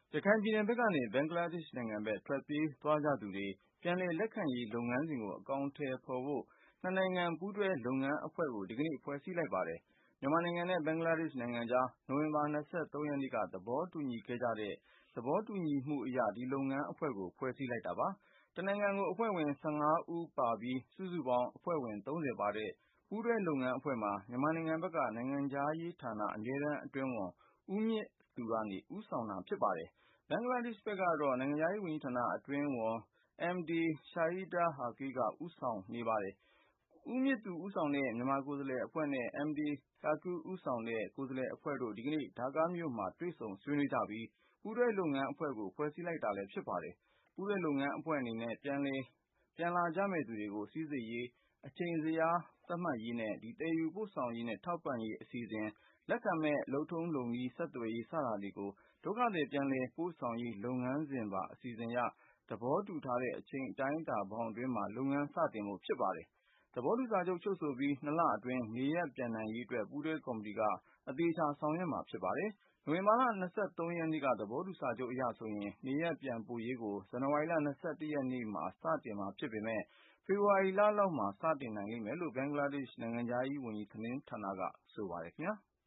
ရခိုင်ပြည်နယ်ဘက်ကနေ ဘင်္ဂလားဒေ့ရှ်နိုင်ငံဘက် ထွက်ပြေးသွားကြသူတွေ ပြန်လည်လက်ခံရေးလုပ်ငန်းစဉ်ကို အကောင်အထည်ဖော်ဖို့ နှစ်နိုင်ငံပူးတွဲလုပ်ငန်းအဖွဲ့ကို ဒီကနေ့ ဖွဲ့စည်းလိုက်ပါတယ်။ မြန်မာနိုင်ငံနဲ့ ဘင်္ဂလားဒေ့ရှ်နိုင်ငံကြား နိုဝင်ဘာ ရက်နေ့က သဘောတူညီခဲ့ကြတဲ့ သဘောတူညီမှုအရ ဒီလုပ်ငန်းအဖွဲ့ကို ဖွဲ့စည်းလိုက်တာပါ။ တစ်နိုင်ငံကို အဖွဲ့ဝင် ဦးပါပြီး စုစုပေါင်း အဖွဲ့ဝင် ပါတဲ့ ပူးတွဲလုပ်ငန်းအဖွဲ့မှာ မြန်မာနိုင်ငံဘက်က နိုင်ငံခြားရေးဌာန အမြဲတမ်းအတွင်းဝန် ဦးမြင့်သူက ဦးဆောင်တာဖြစ်ပါတယ်။ ဘင်္ဂလားဒေ့ရှ်ဘက်ကတော့ နိုင်ငံခြားရေးဝန်ကြီးဌာန အတွင်းဝန် Md Shahidul Haque က ဦးဆောင်နေပါတယ်။ ဦးမြင့်သူဦးဆောင်တဲ့ မြန်မာကိုယ်စားလှယ်အဖွဲ့နဲ့ Md Haque ဦးဆောင်တဲ့ ကိုယ်စားလှယ်အဖွဲ့တို့ ဒီကနေ့ ဒါကာမြို့မှာ တွေ့ဆုံဆွေးနွေးကြပြီး ပူးတွဲလုပ်ငန်းအဖွဲ့ကို ဖွဲ့စည်းလိုက်တာလည်း ဖြစ်ပါတယ်။ ပူးတွဲလုပ်ငန်းအဖွဲ့အနေနဲ့ ပြန်လာကြမယ့်သူတွေကို စိစစ်ရေး၊ အချိန်ဇယားသတ်မှတ်ရေးနဲ့ သယ်ယူပို့ဆောင်ရေးနဲ့ ထောက်ပံ့ရေးအစီအစဉ်၊ လက်ခံမယ့် လုပ်ထုံးလုပ်နည်း ဆက်သွယ်ရေး စတာတွေကို ဒုက္ခသည်ပြန်လည်ပို့ဆောင်ရေး လုပ်ငန်းစဉ်ပါ အစီအစဉ်အရ သဘောတူထားတဲ့ အချိန်အတိုင်းအတာဘောင်အတွင်းမှာ လုပ်ငန်းစတင်ဖို့ ဖြစ်ပါတယ်။ သဘောတူစာချုပ် ချုပ်ဆိုပြီး လအတွင်း နေရပ်ပြန်နိုင်ရေးအတွက် ပူးတွဲကော်မတီက အသေအချာ ဆောင်ရွက်မှာဖြစ်ပါတယ်။ နိုဝင်ဘာလ ရက်နေ့က သဘောတူစာချုပ်အရဆိုရင် နေရပ်ပြန်ပို့ရေးကို ဇန်နဝါရီလ ရက်နေ့မှာ စတင်မှာဖြစ်ပေမယ့် ဖေဖေါ်ဝါရီလလောက်မှာ စတင်နိုင်လိမ့်မယ်လို့ ဘင်္ဂလားဒေ့ရှ် နိုင်ငံခြားရေးဝန်ကြီးဌာနက ဆိုပါတယ်ခင်ဗျာ။